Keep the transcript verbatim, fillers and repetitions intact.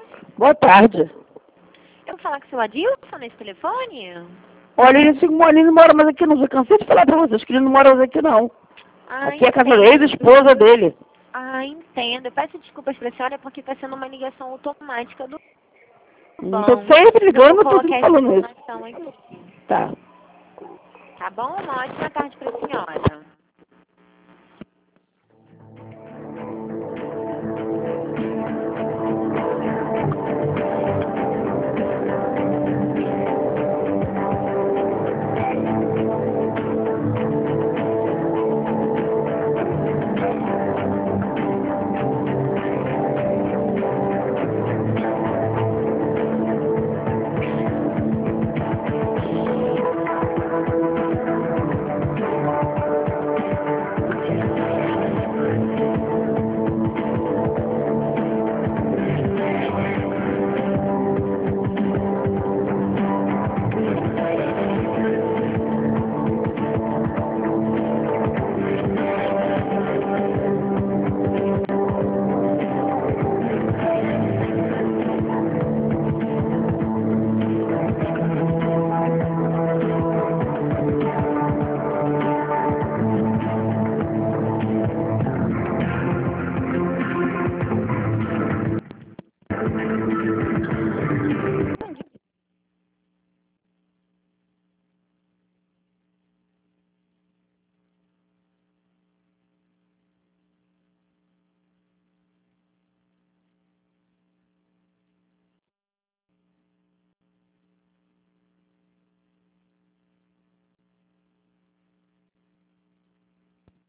Boa tarde. Eu vou falar com o seu Adilson nesse telefone? Olha, ele, ele não mora mais aqui não. Eu cansei de falar pra vocês que ele não mora mais aqui não. Ah, aqui é a casa entendo. da ex-esposa dele. Ah, entendo. Eu peço desculpas pra senhora porque está sendo uma ligação automática do Não tô banco. sempre ligando, Eu eu tô coloquei sempre essa falando isso. informação aqui. Tá. Tá bom? Uma ótima tarde pra senhora.